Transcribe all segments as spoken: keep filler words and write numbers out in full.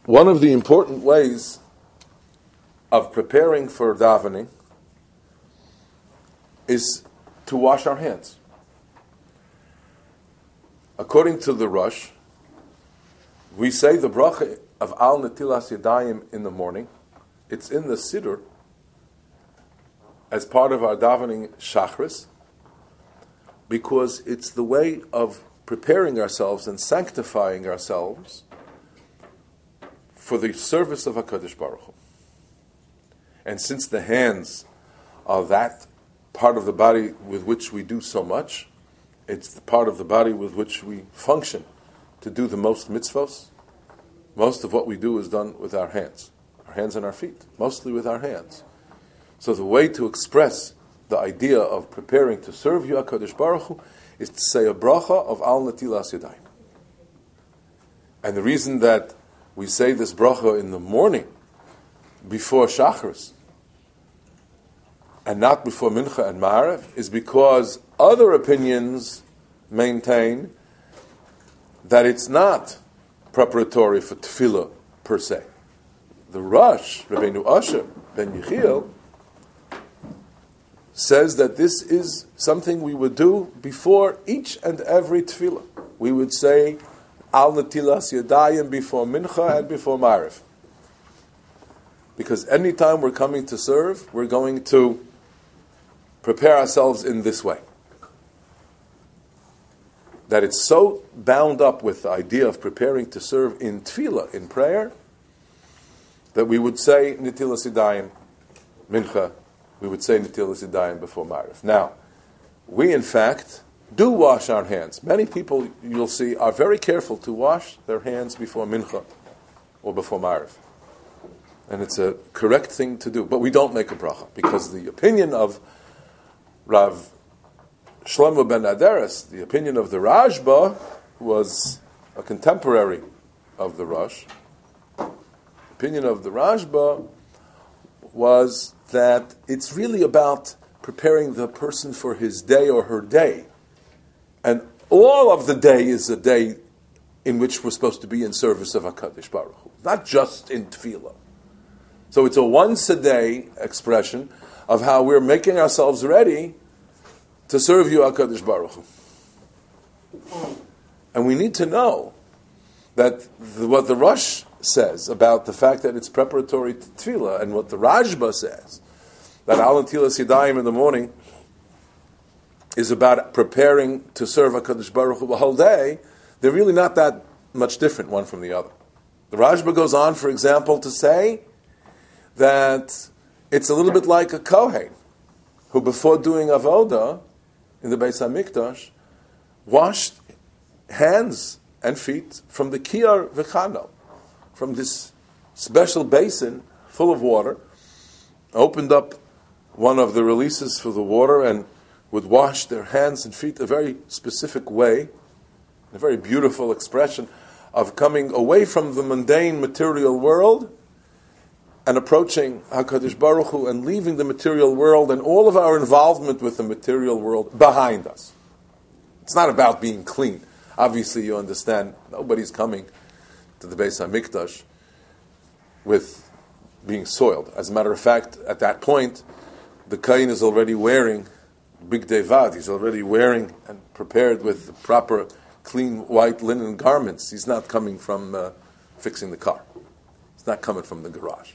One of the important ways of preparing for davening is to wash our hands. According to the Rosh, we say the bracha of Al Netilas Yadayim in the morning. It's in the Siddur as part of our davening Shachris, because it's the way of preparing ourselves and sanctifying ourselves for the service of HaKadosh Baruch Hu. And since the hands are that part of the body with which we do so much, it's the part of the body with which we function to do the most mitzvos. Most of what we do is done with our hands, our hands and our feet, mostly with our hands. So the way to express the idea of preparing to serve you, HaKadosh Baruch Hu, is to say a bracha of Al Netilas Yadayim. And the reason that we say this bracha in the morning, before Shachris, and not before Mincha and Ma'ariv, is because other opinions maintain that it's not preparatory for tefillah per se. The Rosh, Rabbeinu Asher ben Yechiel, says that this is something we would do before each and every tefillah. We would say Al Netilas Yadayim before Mincha and before Ma'ariv. Because anytime we're coming to serve, we're going to prepare ourselves in this way. That it's so bound up with the idea of preparing to serve in tefillah, in prayer, that we would say Netilas Yadayim, Mincha, we would say Netilas Yadayim before Ma'ariv. Now, we in fact do wash our hands. Many people, you'll see, are very careful to wash their hands before Mincha or before Ma'ariv. And it's a correct thing to do. But we don't make a bracha, because the opinion of Rav Shlomo ben Aderes, the opinion of the Rashba, was a contemporary of the Rosh. The opinion of the Rashba was that it's really about preparing the person for his day or her day. And all of the day is a day in which we're supposed to be in service of HaKadosh Baruch Hu, not just in tefillah. So it's a once a day expression of how we're making ourselves ready to serve you, HaKadosh Baruch Hu. And we need to know that the, what the Rosh says about the fact that it's preparatory to tefillah, and what the Rashba says, that Al Netilas Yadayim in the morning is about preparing to serve HaKadosh Baruch Hu the whole day, they're really not that much different one from the other. The Rashba goes on, for example, to say that it's a little bit like a Kohen, who before doing Avodah in the Beis HaMikdash washed hands and feet from the Kiyar V'chano, from this special basin full of water, opened up one of the releases for the water and would wash their hands and feet a very specific way, a very beautiful expression of coming away from the mundane material world and approaching HaKadosh Baruch Hu and leaving the material world and all of our involvement with the material world behind us. It's not about being clean. Obviously, you understand, nobody's coming to the Beis HaMikdash with being soiled. As a matter of fact, at that point, the Kohen is already wearing Big Devad. He's already wearing and prepared with the proper clean white linen garments. He's not coming from uh, fixing the car. He's not coming from the garage.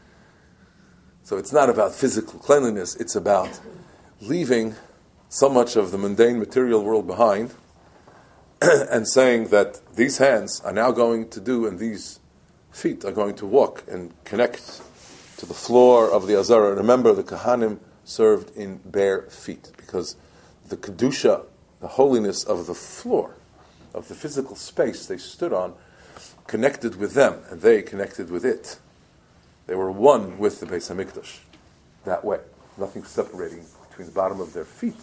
So it's not about physical cleanliness. It's about leaving so much of the mundane material world behind and saying that these hands are now going to do and these feet are going to walk and connect to the floor of the Azara. Remember, the Kohanim served in bare feet because the Kedusha, the holiness of the floor, of the physical space they stood on, connected with them and they connected with it. They were one with the Beis HaMikdash that way. Nothing separating between the bottom of their feet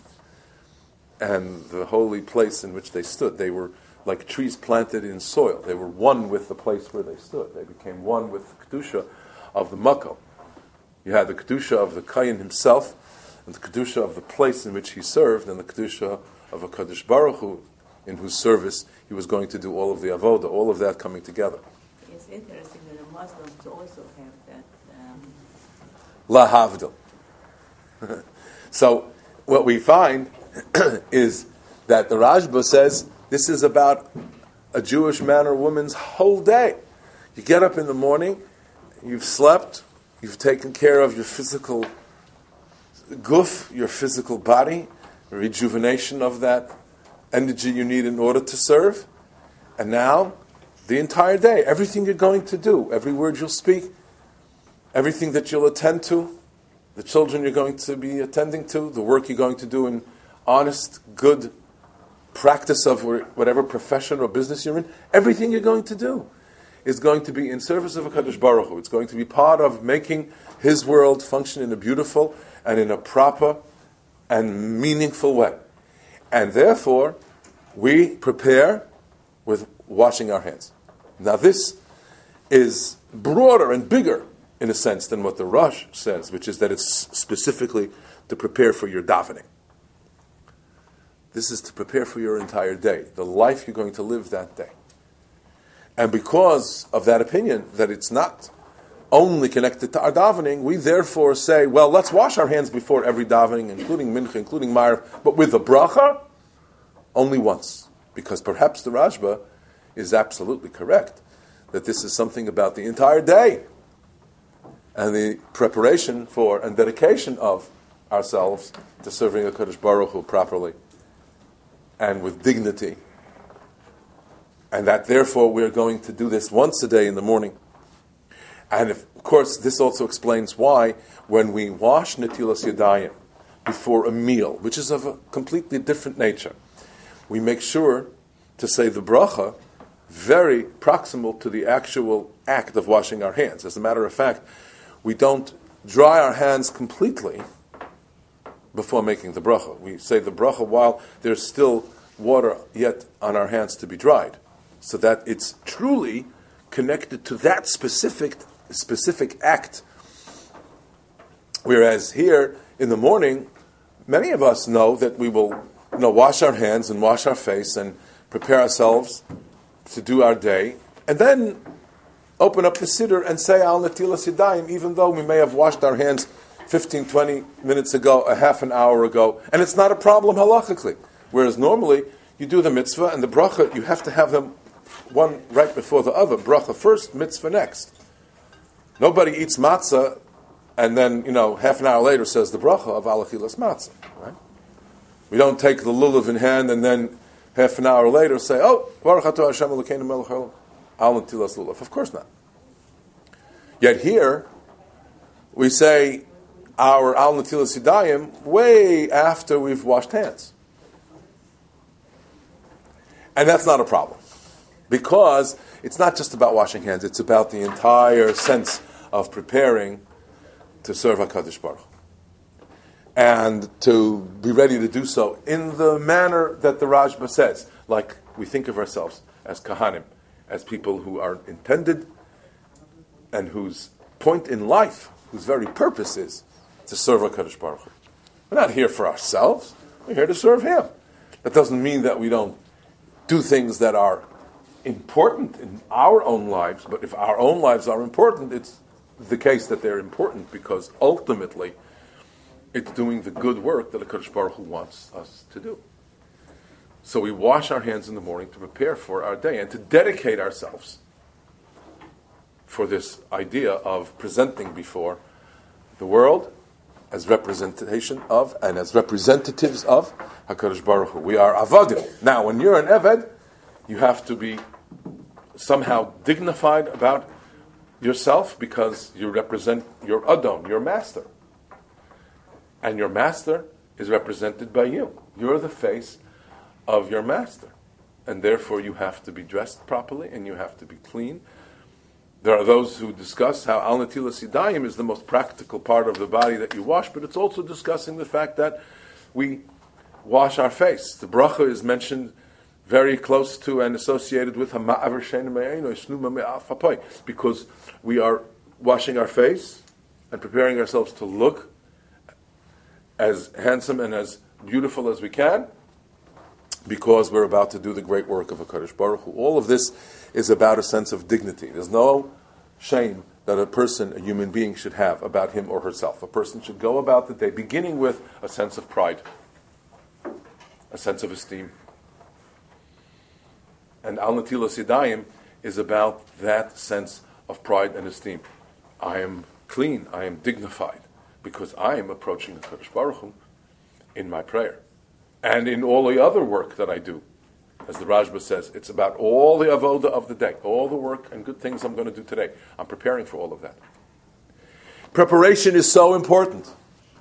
and the holy place in which they stood. They were like trees planted in soil. They were one with the place where they stood. They became one with the Kedusha of the Makom. You had the Kedusha of the Kohen himself, and the Kedusha of the place in which he served, and the Kedusha of HaKadosh Baruch Hu, in whose service he was going to do all of the Avodah, all of that coming together. Is interesting that the Muslims also have that. Um, La havdil. So what we find is that the Rashba says this is about a Jewish man or woman's whole day. You get up in the morning, you've slept, you've taken care of your physical guf, your physical body, rejuvenation of that energy you need in order to serve. And now, the entire day, everything you're going to do, every word you'll speak, everything that you'll attend to, the children you're going to be attending to, the work you're going to do in honest, good practice of whatever profession or business you're in, everything you're going to do is going to be in service of HaKadosh Baruch Hu. It's going to be part of making His world function in a beautiful and in a proper and meaningful way. And therefore, we prepare with washing our hands. Now this is broader and bigger in a sense than what the Rosh says, which is that it's specifically to prepare for your davening. This is to prepare for your entire day, the life you're going to live that day. And because of that opinion, that it's not only connected to our davening, we therefore say, well, let's wash our hands before every davening, including mincha, including ma'ariv, but with the bracha, only once. Because perhaps the Rashba is absolutely correct, that this is something about the entire day, and the preparation for and dedication of ourselves to serving HaKadosh Baruch Hu properly, and with dignity. And that therefore we're going to do this once a day in the morning. And if, of course, this also explains why when we wash Netilas Yadayim before a meal, which is of a completely different nature, we make sure to say the bracha very proximal to the actual act of washing our hands. As a matter of fact, we don't dry our hands completely before making the bracha. We say the bracha while there's still water yet on our hands to be dried, so that it's truly connected to that specific specific act. Whereas here in the morning, many of us know that we will, you know, wash our hands and wash our face and prepare ourselves to do our day, and then open up the siddur and say Al Netilas Yadayim, even though we may have washed our hands fifteen, twenty minutes ago, a half an hour ago, and it's not a problem halachically. Whereas normally, you do the mitzvah and the bracha, you have to have them one right before the other. Bracha first, mitzvah next. Nobody eats matzah and then, you know, half an hour later says the bracha of al achilas matzah, right? We don't take the lulav in hand and then half an hour later say, oh, Baruch atah Hashem Elokeinu melech haolam, al netilas lulav. Of course not. Yet here, we say our al netilas yadayim way after we've washed hands. And that's not a problem. Because it's not just about washing hands, it's about the entire sense of preparing to serve HaKadosh Baruch Hu. And to be ready to do so in the manner that the Rashba says, like we think of ourselves as Kahanim, as people who are intended and whose point in life, whose very purpose is to serve HaKadosh Baruch Hu. We're not here for ourselves, we're here to serve Him. That doesn't mean that we don't do things that are important in our own lives, but if our own lives are important, it's the case that they're important because ultimately it's doing the good work that HaKadosh Baruch Hu wants us to do. So we wash our hands in the morning to prepare for our day and to dedicate ourselves for this idea of presenting before the world as representation of and as representatives of HaKadosh Baruch Hu. We are avadim. Now, when you're an eved, you have to be somehow dignified about yourself because you represent your adon, your master. And your master is represented by you. You're the face of your master. And therefore you have to be dressed properly and you have to be clean. There are those who discuss how Al Netilas Yadayim is the most practical part of the body that you wash, but it's also discussing the fact that we wash our face. The bracha is mentioned very close to and associated with because we are washing our face and preparing ourselves to look as handsome and as beautiful as we can. because we're about to do the great work of HaKadosh Baruch Hu. All of this is about a sense of dignity. There's no shame that a person, a human being, should have about him or herself. A person should go about the day beginning with a sense of pride, a sense of esteem. And Al Netilas Yadayim is about that sense of pride and esteem. I am clean, I am dignified, because I am approaching HaKadosh Baruch Hu in my prayer. And in all the other work that I do. As the Rashba says, it's about all the avoda of the day, all the work and good things I'm going to do today. I'm preparing for all of that. Preparation is so important.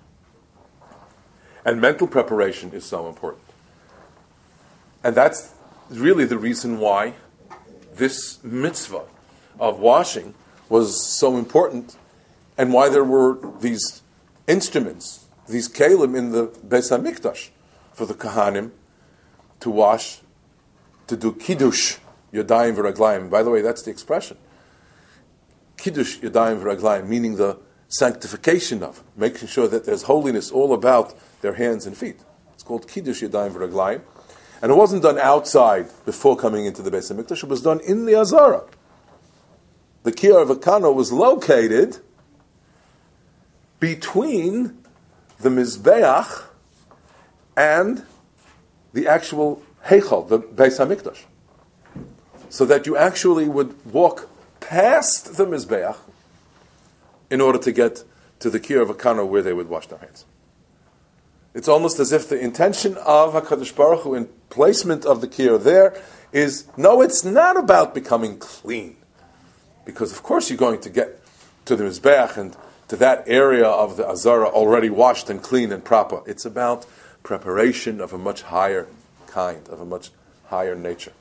And mental preparation is so important. And that's really the reason why this mitzvah of washing was so important, and why there were these instruments, these kelim in the Beis HaMikdash for the Kahanim to wash, to do kiddush yadayim v'raglayim. By the way, that's the expression. Kiddush yadayim v'raglayim, meaning the sanctification of, making sure that there's holiness all about their hands and feet. It's called kiddush yadayim v'raglayim. And it wasn't done outside before coming into the Beis HaMikdash. It was done in the Azara. The Kiyar of Akano was located between the Mizbeach and the actual Heichal, the Beis HaMikdash. So that you actually would walk past the Mizbeach in order to get to the Kiyar of Akano where they would wash their hands. It's almost as if the intention of HaKadosh Baruch Hu in placement of the Kiyar there is, no, it's not about becoming clean. Because of course you're going to get to the Mizbeach and to that area of the Azara already washed and clean and proper. It's about preparation of a much higher kind, of a much higher nature.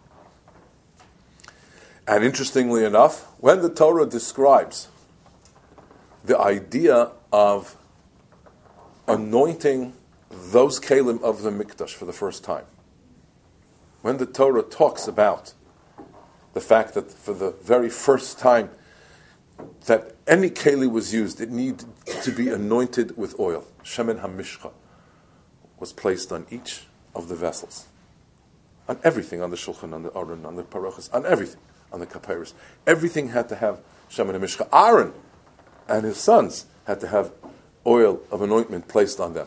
And interestingly enough, when the Torah describes the idea of anointing those kelim of the Mikdash for the first time, when the Torah talks about the fact that for the very first time that any keli was used, it needed to be anointed with oil. Shemen HaMishcha was placed on each of the vessels, on everything, on the shulchan, on the aron, on the parochas, on everything, on the kapiros. Everything had to have Shemen HaMishcha. Aaron and his sons had to have oil of anointment placed on them.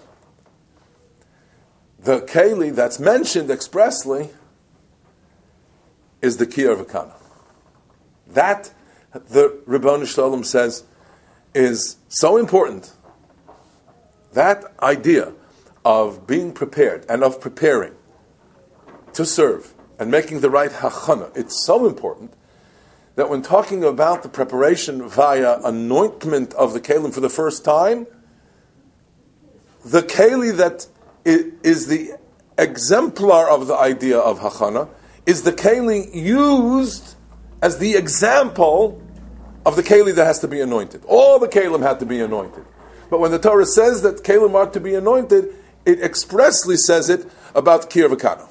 The keli that's mentioned expressly is the Kiyar of Akana. That, the Ribono Shel Olam says, is so important. That idea of being prepared and of preparing to serve and making the right hachana, it's so important that when talking about the preparation via anointment of the kelim for the first time, the keli that is the exemplar of the idea of hachana is the keli used as the example of the keli that has to be anointed. All the kelim had to be anointed. But when the Torah says that kelim are to be anointed, it expressly says it about the Kiyar of Akano.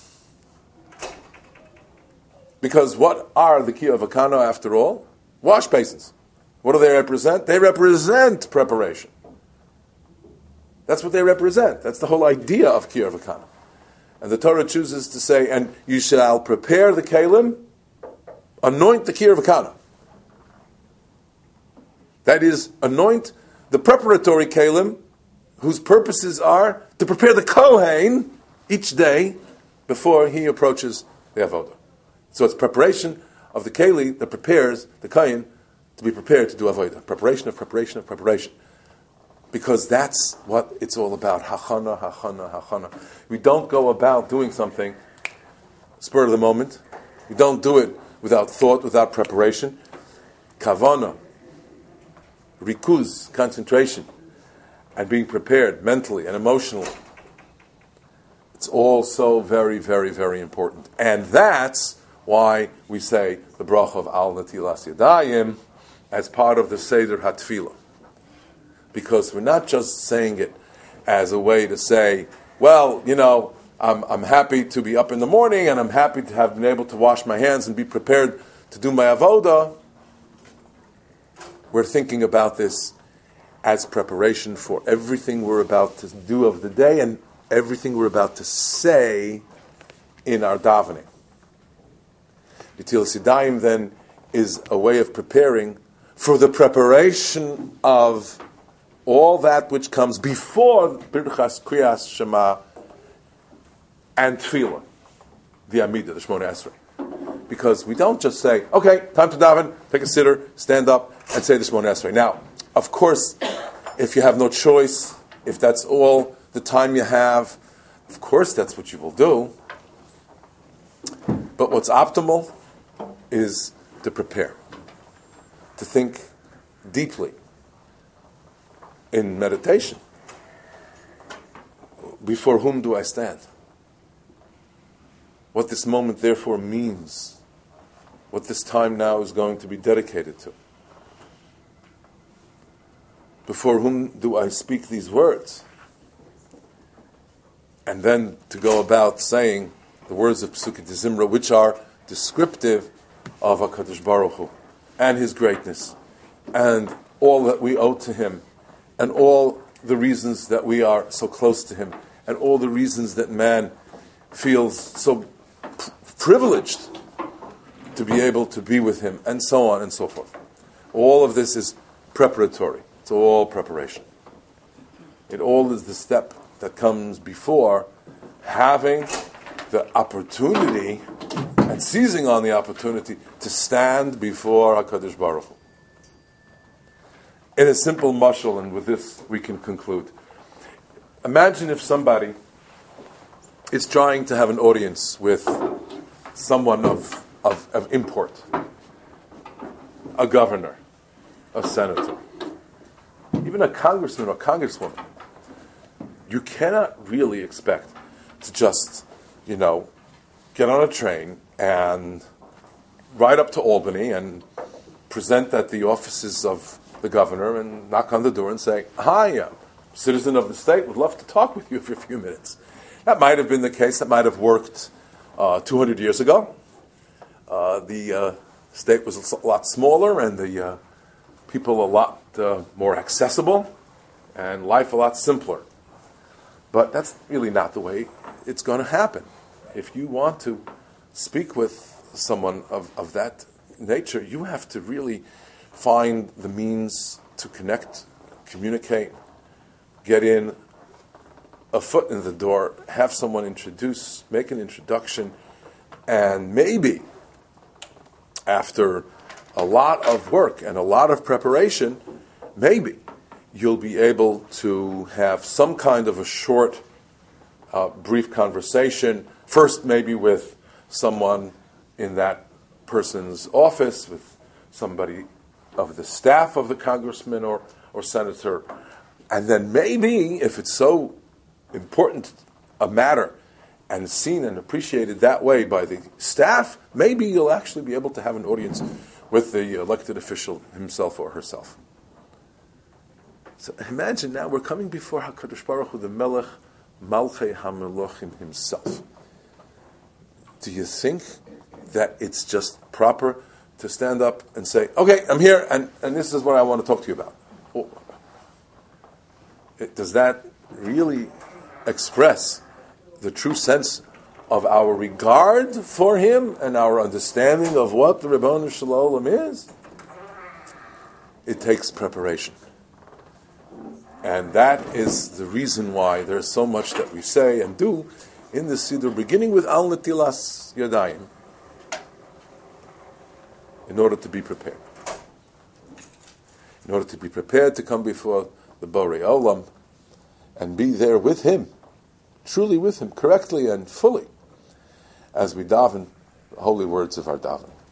Because what are the Kiyar of Akano after all? Wash basins. What do they represent? They represent preparation. That's what they represent. That's the whole idea of Kiyar of Akano. And the Torah chooses to say, and you shall prepare the kelim, anoint the Kiyar of Akana. That is, anoint the preparatory kelim, whose purposes are to prepare the Kohen each day before he approaches the Avodah. So it's preparation of the keli that prepares the Kohen to be prepared to do Avodah. Preparation of preparation of preparation. Because that's what it's all about. Hachana, hachana, hachana. We don't go about doing something spur of the moment. We don't do it without thought, without preparation. Kavana, rikuz, concentration, and being prepared mentally and emotionally. It's all so very, very, very important. And that's why we say the bracha of Al Netilas Yadayim as part of the Seder HaTfilah. Because we're not just saying it as a way to say, well, you know, I'm, I'm happy to be up in the morning and I'm happy to have been able to wash my hands and be prepared to do my avoda. We're thinking about this as preparation for everything we're about to do of the day and everything we're about to say in our davening. Netilas Yadayim then is a way of preparing for the preparation of all that which comes before Birchas Kriyas Shema and Tefillah, the Amidah, the Shemona Esrei. Because we don't just say, okay, time to daven, take a sitter, stand up, and say the Shemona Esrei. Now, of course, if you have no choice, if that's all the time you have, of course that's what you will do. But what's optimal is to prepare, to think deeply in meditation. Before whom do I stand? What this moment therefore means, what this time now is going to be dedicated to. Before whom do I speak these words? And then to go about saying the words of Pesukei Zimra, which are descriptive of HaKadosh Baruch Hu and His greatness and all that we owe to Him and all the reasons that we are so close to Him and all the reasons that man feels so p- privileged to be able to be with Him, and so on and so forth. All of this is preparatory. It's all preparation. It all is the step that comes before having the opportunity and seizing on the opportunity to stand before HaKadosh Baruch Hu. In a simple mashal, and with this we can conclude. Imagine if somebody is trying to have an audience with someone of, of, of import, a governor, a senator, even a congressman or congresswoman. You cannot really expect to just, you know, get on a train and ride up to Albany and present at the offices of the governor and knock on the door and say, "Hi, I'm a citizen of the state, would love to talk with you for a few minutes." That might have been the case. That might have worked uh, two hundred years ago. Uh, the uh, state was a lot smaller and the uh, people a lot uh, more accessible and life a lot simpler. But that's really not the way it's going to happen. If you want to speak with someone of, of that nature, you have to really find the means to connect, communicate, get in a foot in the door, have someone introduce, make an introduction, and maybe after a lot of work and a lot of preparation, maybe you'll be able to have some kind of a short, uh, brief conversation, first maybe with someone in that person's office, with somebody of the staff of the congressman or, or senator, and then maybe, if it's so important a matter and seen and appreciated that way by the staff, maybe you'll actually be able to have an audience with the elected official himself or herself. So imagine now we're coming before HaKadosh Baruch Hu, the Melech Malchei HaMelochim himself. Do you think that it's just proper to stand up and say, "Okay, I'm here, and, and this is what I want to talk to you about"? Or, it, does that really express the true sense of our regard for Him and our understanding of what the Ribono Shel Olam is? It takes preparation. And that is the reason why there's so much that we say and do in the Siddur, beginning with Al Netilas Yadayim, in order to be prepared. In order to be prepared to come before the Borei Olam and be there with Him, truly with Him, correctly and fully, as we daven the holy words of our davening.